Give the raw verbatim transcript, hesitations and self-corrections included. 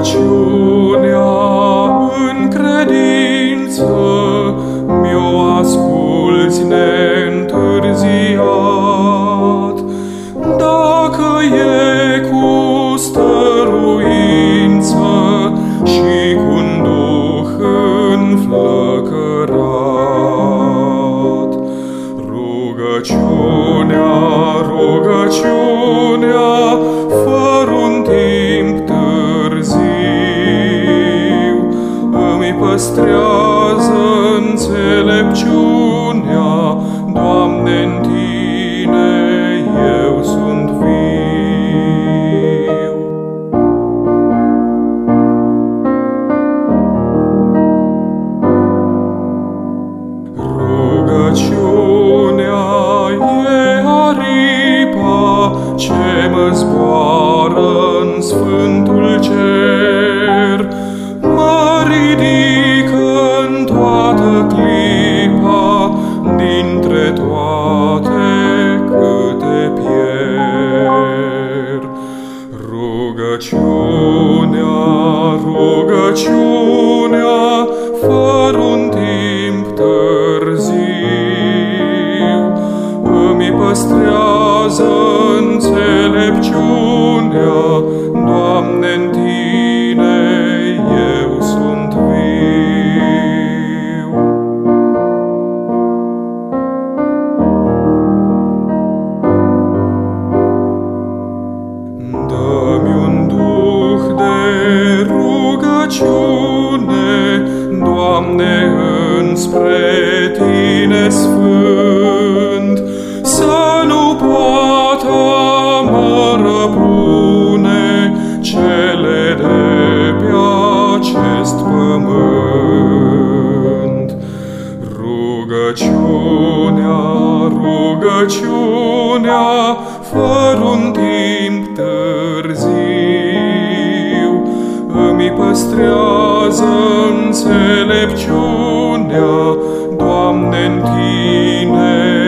Rugăciunea în credință mi-o asculți neîntârziat. Dacă e cu stăruință și cu-n duh înflăcărat, rugăciunea, rugăciunea, fără-un timp târziu, îmi păstrează înțelepciunea. Doamne, în Tine eu sunt viu. Rugăciunea e aripa ce mă zboară în sfântul cer, mă ridică în toată clipa dintre toate câte pierd. Rugăciunea, rugăciunea, fără-un timp târziu, îmi păstrează înțelepciunea. Doamne, în Tine eu sunt viu. Dă-mi un duh de rugăciune, Doamne, înspre Tine sfânt, să nu poată mă răpune cele de pe acest pământ. Rugăciunea, rugăciunea, fără-un timp târziu, îmi păstrează înțelepciunea. Doamne, în Tine